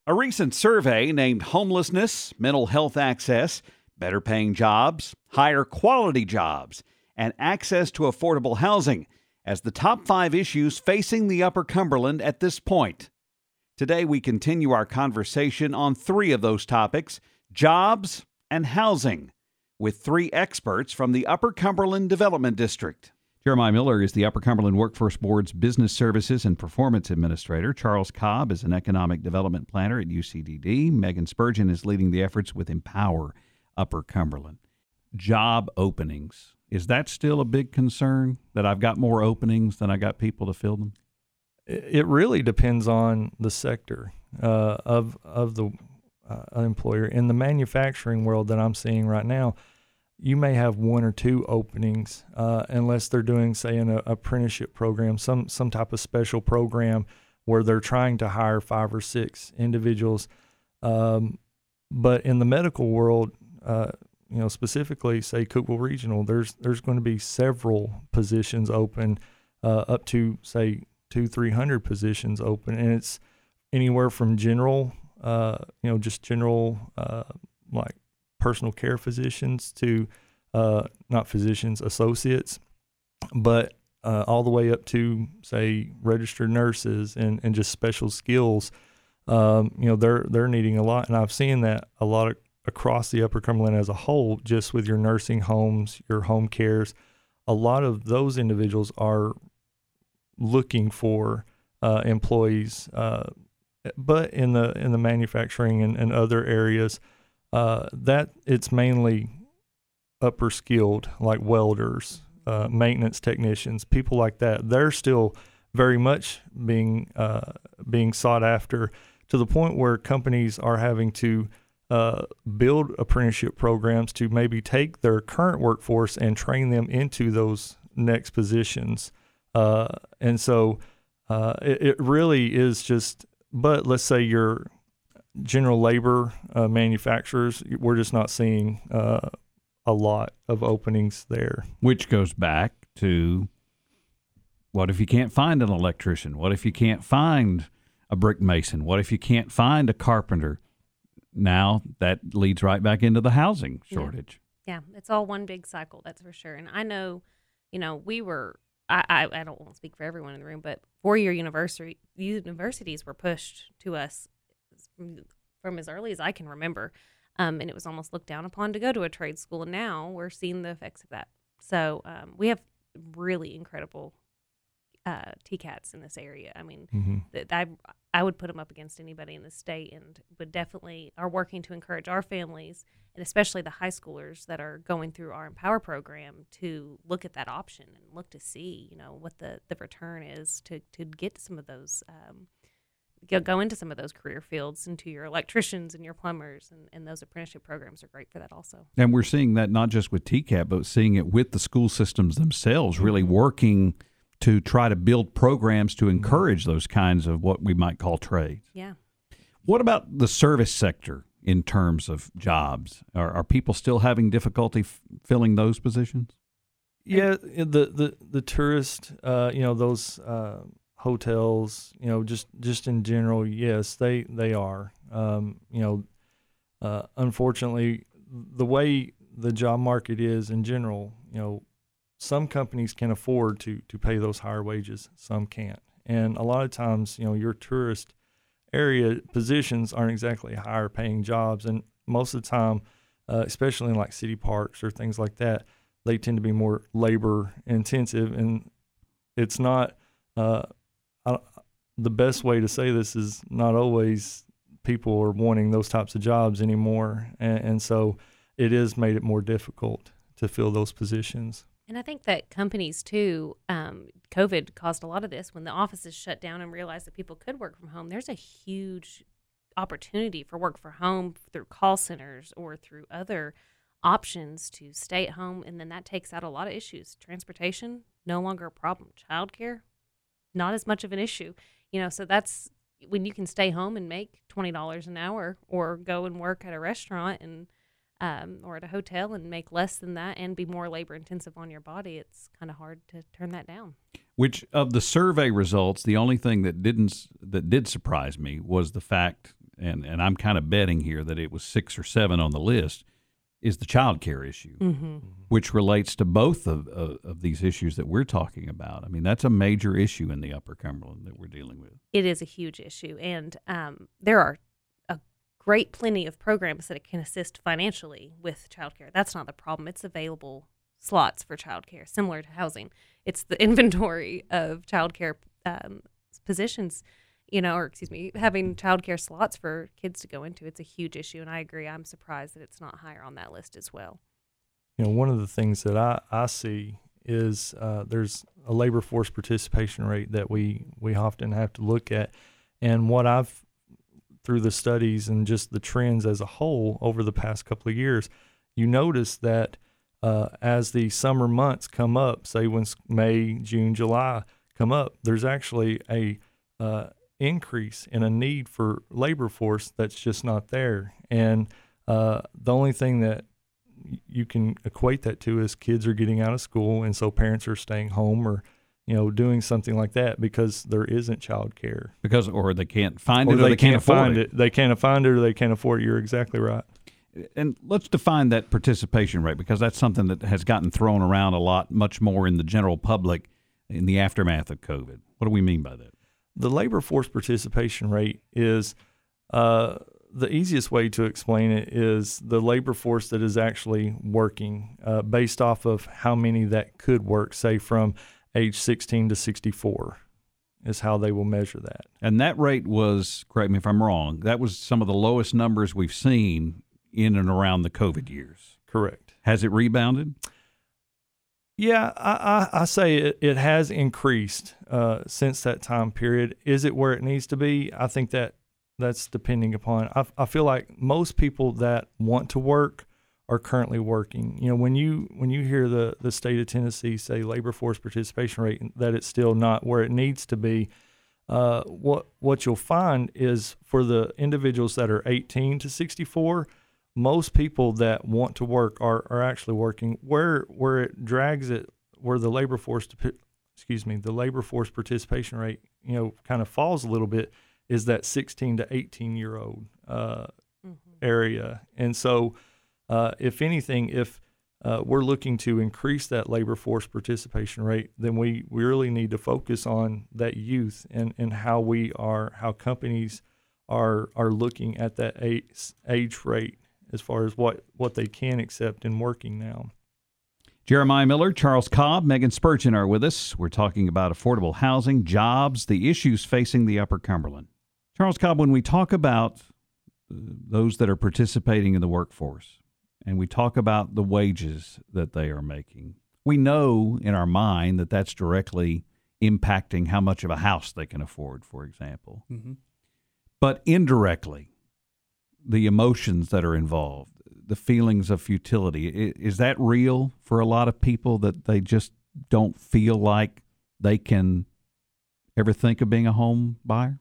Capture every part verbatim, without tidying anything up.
A recent survey named homelessness, mental health access, better paying jobs, higher quality jobs, and access to affordable housing as the top five issues facing the Upper Cumberland at this point. Today, we continue our conversation on three of those topics, jobs and housing, with three experts from the Upper Cumberland Development District. Jeremiah Miller is the Upper Cumberland Workforce Board's Business Services and Performance Administrator. Charles Cobb is an Economic Development Planner at U C D D. Megan Spurgeon is leading the efforts with Empower Upper Cumberland. Job openings. Is that still a big concern, that I've got more openings than I got people to fill them? It really depends on the sector uh, of of the uh, employer. In the manufacturing world that I'm seeing right now, you may have one or two openings uh, unless they're doing, say, an uh, apprenticeship program, some some type of special program where they're trying to hire five or six individuals. Um, but in the medical world, uh, you know, specifically, say, Cookeville Regional, there's there's going to be several positions open, uh, up to, say, two, three hundred positions open, and it's anywhere from general, uh, you know, just general, uh, like, personal care physicians to uh, not physicians, associates, but uh, all the way up to, say, registered nurses and, and just special skills. Um, you know, they're they're needing a lot, and I've seen that a lot of, across the Upper Cumberland as a whole, just with your nursing homes, your home cares. A lot of those individuals are looking for uh, employees, uh, but in the in the manufacturing and, and other areas, Uh, that it's mainly upper skilled, like welders, uh, maintenance technicians, people like that. They're still very much being uh, being sought after, to the point where companies are having to uh, build apprenticeship programs to maybe take their current workforce and train them into those next positions. Uh, and so uh, it, it really is just, but let's say you're general labor uh, manufacturers, we're just not seeing uh, a lot of openings there. Which goes back to, what if you can't find an electrician? What if you can't find a brick mason? What if you can't find a carpenter? Now that leads right back into the housing shortage. Yeah, yeah, it's all one big cycle, that's for sure. And I know, you know, we were, I, I, I don't want to speak for everyone in the room, but four-year university universities were pushed to us from as early as I can remember. Um, and it was almost looked down upon to go to a trade school. And now we're seeing the effects of that. So um, we have really incredible uh, T CATs in this area. I mean, mm-hmm. th- I, I would put them up against anybody in the state, and would definitely are working to encourage our families, and especially the high schoolers that are going through our Empower program, to look at that option and look to see, you know, what the, the return is to, to get some of those um Go, go into some of those career fields, into your electricians and your plumbers, and, and those apprenticeship programs are great for that also. And we're seeing that not just with T CAT, but seeing it with the school systems themselves, really working to try to build programs to encourage those kinds of what we might call trades. Yeah. What about the service sector in terms of jobs? Are, are people still having difficulty f- filling those positions? Yeah, the the the tourist, uh, you know, those uh, hotels, you know, just, just in general, yes, they, they are. Um, you know, uh, unfortunately, the way the job market is in general, you know, some companies can afford to, to pay those higher wages, some can't. And a lot of times, you know, your tourist area positions aren't exactly higher paying jobs. And most of the time, uh, especially in like city parks or things like that, they tend to be more labor intensive. And it's not, uh, I, the best way to say this is not always people are wanting those types of jobs anymore. And, and so it is made it more difficult to fill those positions. And I think that companies too, um, COVID caused a lot of this. When the offices shut down and realized that people could work from home, there's a huge opportunity for work from home through call centers or through other options to stay at home. And then that takes out a lot of issues. Transportation, no longer a problem. Childcare, not as much of an issue. You know, so that's when you can stay home and make twenty dollars an hour, or go and work at a restaurant and um, or at a hotel and make less than that and be more labor intensive on your body. It's kind of hard to turn that down. Which of the survey results, the only thing that didn't that did surprise me was the fact, and, and I'm kind of betting here that it was six or seven on the list, is the child care issue, Mm-hmm. which relates to both of, of, of these issues that we're talking about. I mean, that's a major issue in the Upper Cumberland that we're dealing with. It is a huge issue, and um, there are a great plenty of programs that can assist financially with childcare. That's not the problem. It's available slots for childcare, similar to housing. It's the inventory of childcare um, positions, you know, or excuse me, having childcare slots for kids to go into. It's a huge issue, and I agree. I'm surprised that it's not higher on that list as well. You know, one of the things that I, I see is uh, there's a labor force participation rate that we, we often have to look at. And what I've, through the studies and just the trends as a whole over the past couple of years, you notice that uh, as the summer months come up, say when May, June, July come up, there's actually a uh, increase in a need for labor force that's just not there. And uh, the only thing that you can equate that to is kids are getting out of school, and so parents are staying home or, you know, doing something like that because there isn't child care. Because, or they can't find Or it, or they they can't, can't afford find it. it. They can't find it or they can't afford it. You're exactly right. And let's define that participation rate, because that's something that has gotten thrown around a lot, much more in the general public in the aftermath of COVID. What do we mean by that? The labor force participation rate is uh, the easiest way to explain it is the labor force that is actually working uh, based off of how many that could work, say from age sixteen to sixty-four is how they will measure that. And that rate was, correct me if I'm wrong, that was some of the lowest numbers we've seen in and around the COVID years. Correct. Has it rebounded? Yeah, I, I, I say it, it has increased uh, since that time period. Is it where it needs to be? I think that that's depending upon. I, I feel like most people that want to work are currently working. You know, when you when you hear the, the state of Tennessee say labor force participation rate, that it's still not where it needs to be, uh, what what you'll find is for the individuals that are eighteen to sixty-four, most people that want to work are, are actually working. Where where it drags it, where the labor force, excuse me, the labor force participation rate, you know, kind of falls a little bit, is that sixteen to eighteen year old uh, mm-hmm. area. And so, uh, if anything, if uh, we're looking to increase that labor force participation rate, then we, we really need to focus on that youth and, and how we are, how companies are are looking at that age, age rate as far as what, what they can accept in working now. Jeremiah Miller, Charles Cobb, Megan Spurgeon are with us. We're talking about affordable housing, jobs, the issues facing the Upper Cumberland. Charles Cobb, when we talk about those that are participating in the workforce and we talk about the wages that they are making, we know in our mind that that's directly impacting how much of a house they can afford, for example. Mm-hmm. But indirectly, the emotions that are involved, the feelings of futility, is that real for a lot of people, that they just don't feel like they can ever think of being a home buyer?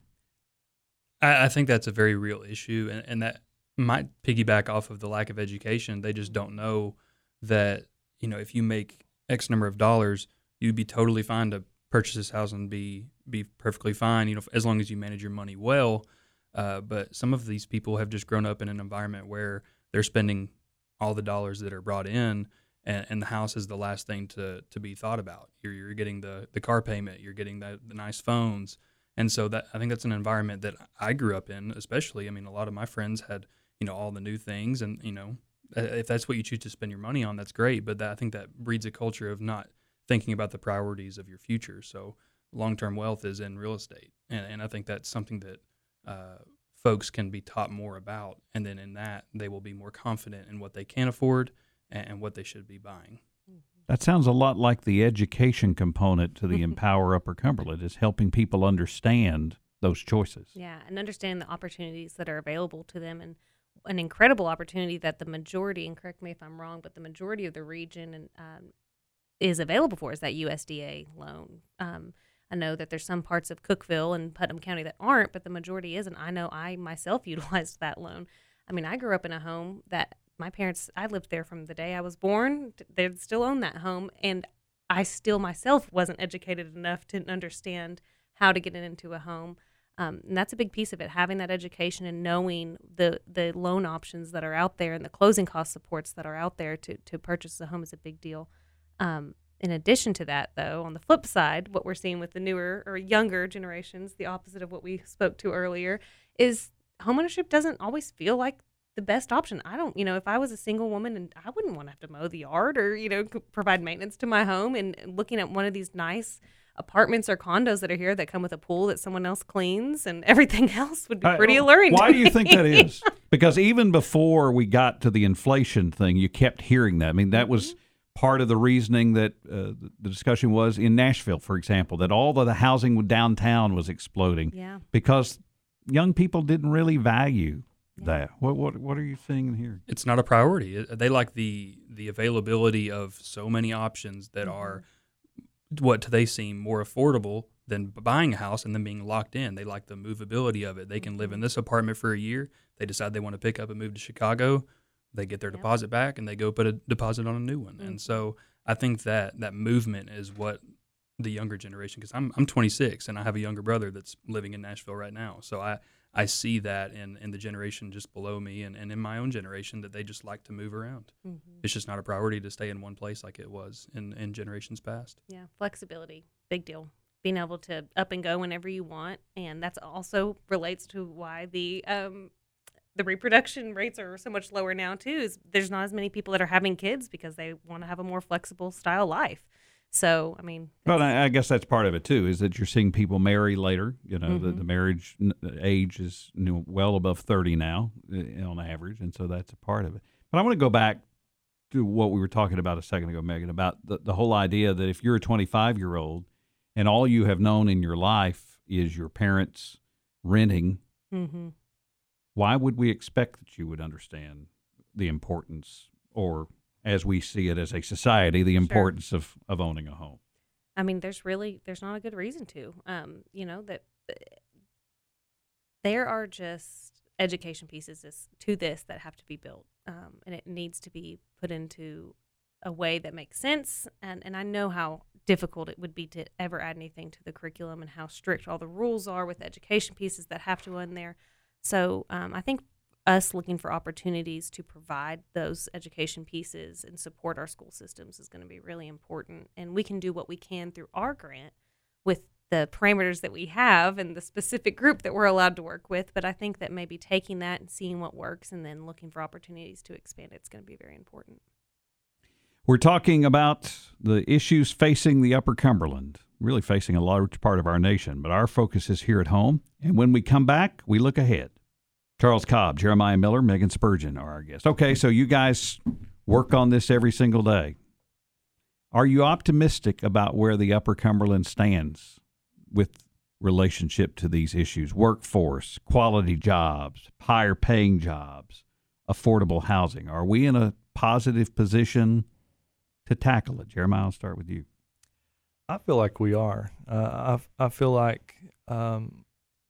I, I think that's a very real issue, and, and that might piggyback off of the lack of education. They just don't know that, you know, if you make X number of dollars, you'd be totally fine to purchase this house and be be perfectly fine, you know, as long as you manage your money well. Uh, but some of these people have just grown up in an environment where they're spending all the dollars that are brought in, and, and the house is the last thing to, to be thought about. You're you're getting the, the car payment, you're getting the, the nice phones, and so that I think that's an environment that I grew up in. Especially, I mean, a lot of my friends had, you know, all the new things, and you know, if that's what you choose to spend your money on, that's great. But that, I think that breeds a culture of not thinking about the priorities of your future. So long-term wealth is in real estate, and and I think that's something that Uh, folks can be taught more about, and then in that they will be more confident in what they can afford and, and what they should be buying. That sounds a lot like the education component to the Empower Upper Cumberland, is helping people understand those choices. Yeah, and understand the opportunities that are available to them, and an incredible opportunity that the majority, and correct me if I'm wrong, but the majority of the region and um, is available for is that U S D A loan. Um, I know that there's some parts of Cookeville and Putnam County that aren't, but the majority isn't. I know I myself utilized that loan. I mean, I grew up in a home that my parents, I lived there from the day I was born. They still own that home, and I still myself wasn't educated enough to understand how to get into a home. Um, and that's a big piece of it, having that education and knowing the, the loan options that are out there and the closing cost supports that are out there to, to purchase a home is a big deal. Um, in addition to that, though, on the flip side, what we're seeing with the newer or younger generations, the opposite of what we spoke to earlier, is homeownership doesn't always feel like the best option. I don't, you know, if I was a single woman and I wouldn't want to have to mow the yard or, you know, provide maintenance to my home, and looking at one of these nice apartments or condos that are here that come with a pool that someone else cleans and everything else would be pretty Uh, alluring. Why to do you me. think that is? Because even before we got to the inflation thing, you kept hearing that. I mean, that Mm-hmm. was part of the reasoning that uh, the discussion was in Nashville, for example, that all of the housing downtown was exploding Yeah. because young people didn't really value Yeah. that. What what what are you seeing here? It's not a priority. It- They like the the availability of so many options that Mhm. are what to they seem more affordable than buying a house and then being locked in. They like the movability of it. They can live in this apartment for a year. They decide they want to pick up and move to Chicago. They get their Yep. deposit back and they go put a deposit on a new one. And Mhm. so I think that that movement is what the younger generation, because I'm I'm twenty-six and I have a younger brother that's living in Nashville right now. So I I see that in, in the generation just below me and, and in my own generation that they just like to move around. Mhm. It's just not a priority to stay in one place like it was in, in generations past. Yeah, flexibility, big deal. Being able to up and go whenever you want, and that's also relates to why the um, the reproduction rates are so much lower now too. Is there's not as many people that are having kids because they want to have a more flexible style life. So, I mean, Well, I, I guess that's part of it too. Is that you're seeing people marry later. You know, the, Mhm. the marriage n- age is you know, well above thirty now uh, on average, and so that's a part of it. But I want to go back to what we were talking about a second ago, Megan, about the, the whole idea that if you're a twenty-five year old and all you have known in your life is your parents renting, hmm why would we expect that you would understand the importance, or as we see it as a society, the importance of, of owning a home? I mean, there's really there's not a good reason to. Um, you know that uh, there are just education pieces this, to this that have to be built, um, and it needs to be put into a way that makes sense. And and I know how difficult it would be to ever add anything to the curriculum and how strict all the rules are with education pieces that have to go in there. So um, I think us looking for opportunities to provide those education pieces and support our school systems is going to be really important. And we can do what we can through our grant with the parameters that we have and the specific group that we're allowed to work with. But I think that maybe taking that and seeing what works and then looking for opportunities to expand it's going to be very important. We're talking about the issues facing the Upper Cumberland, really facing a large part of our nation, but our focus is here at home. And when we come back, we look ahead. Charles Cobb, Jeremiah Miller, Megan Spurgeon are our guests. Okay, so you guys work on this every single day. Are you optimistic about where the Upper Cumberland stands with relationship to these issues? Workforce, quality jobs, higher paying jobs, affordable housing. Are we in a positive position to tackle it? Jeremiah, I'll start with you. I feel like we are. Uh, I I feel like um,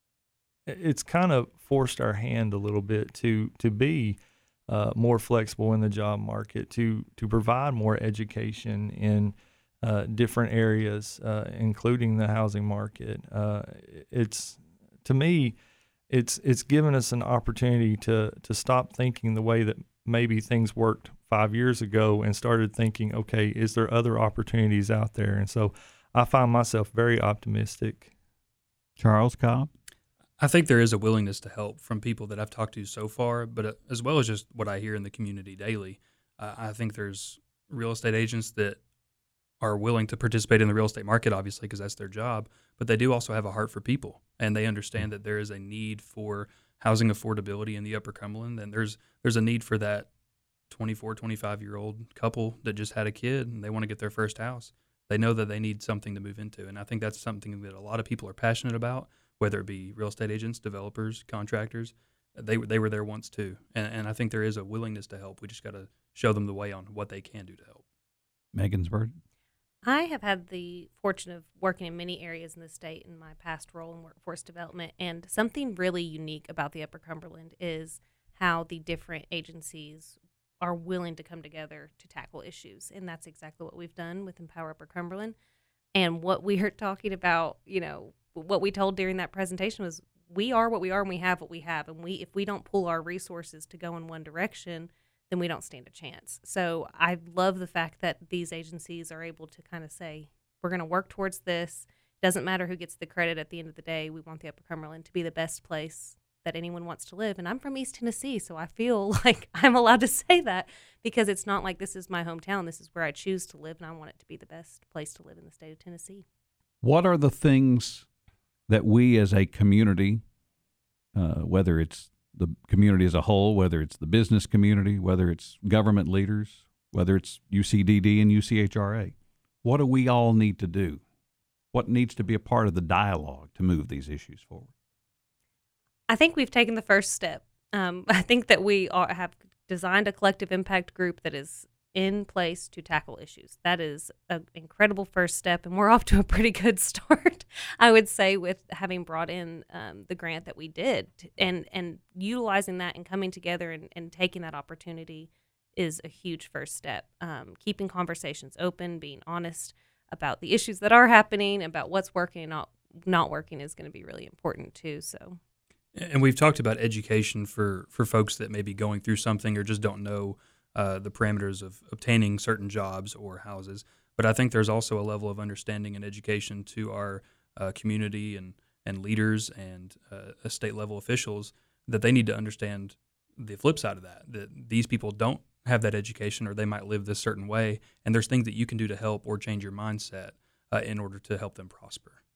it- it's kind of forced our hand a little bit to to be uh, more flexible in the job market, to to provide more education in uh, different areas, uh, including the housing market. Uh, it's to me, it's it's given us an opportunity to to stop thinking the way that maybe things worked five years ago and started thinking, okay, is there other opportunities out there? And so I find myself very optimistic. Charles Cobb? I think there is a willingness to help from people that I've talked to so far, but uh, as well as just what I hear in the community daily. Uh, I think there's real estate agents that are willing to participate in the real estate market, obviously, because that's their job, but they do also have a heart for people, and they understand that there is a need for housing affordability in the Upper Cumberland, and there's there's a need for that twenty-four, twenty-five-year-old couple that just had a kid, and they want to get their first house. They know that they need something to move into, and I think that's something that a lot of people are passionate about, whether it be real estate agents, developers, contractors. They, they were there once too, and, and I think there is a willingness to help. We just got to show them the way on what they can do to help. Megan Spurgeon? I have had the fortune of working in many areas in the state in my past role in workforce development, and something really unique about the Upper Cumberland is how the different agencies are willing to come together to tackle issues, and that's exactly what we've done with Empower Upper Cumberland. And what we are talking about, you know, what we told during that presentation was we are what we are and we have what we have. And we if we don't pull our resources to go in one direction, then we don't stand a chance. So I love the fact that these agencies are able to kind of say, we're going to work towards this. Doesn't matter who gets the credit at the end of the day. We want the Upper Cumberland to be the best place that anyone wants to live. And I'm from East Tennessee, so I feel like I'm allowed to say that because it's not like this is my hometown. This is where I choose to live, and I want it to be the best place to live in the state of Tennessee. What are the things that we as a community, uh, whether it's the community as a whole, whether it's the business community, whether it's government leaders, whether it's U C D D and U C H R A, what do we all need to do? What needs to be a part of the dialogue to move these issues forward? I think we've taken the first step. Um, I think that we are, have designed a collective impact group that is in place to tackle issues. That is an incredible first step, and we're off to a pretty good start, I would say, with having brought in um, the grant that we did. And and utilizing that and coming together and, and taking that opportunity is a huge first step. Um, keeping conversations open, being honest about the issues that are happening, about what's working and not, not working is going to be really important too. So. And we've talked about education for, for folks that may be going through something or just don't know uh, the parameters of obtaining certain jobs or houses. But I think there's also a level of understanding and education to our uh, community and, and leaders and uh, state level officials that they need to understand the flip side of that, that these people don't have that education or they might live this certain way. And there's things that you can do to help or change your mindset uh, in order to help them prosper.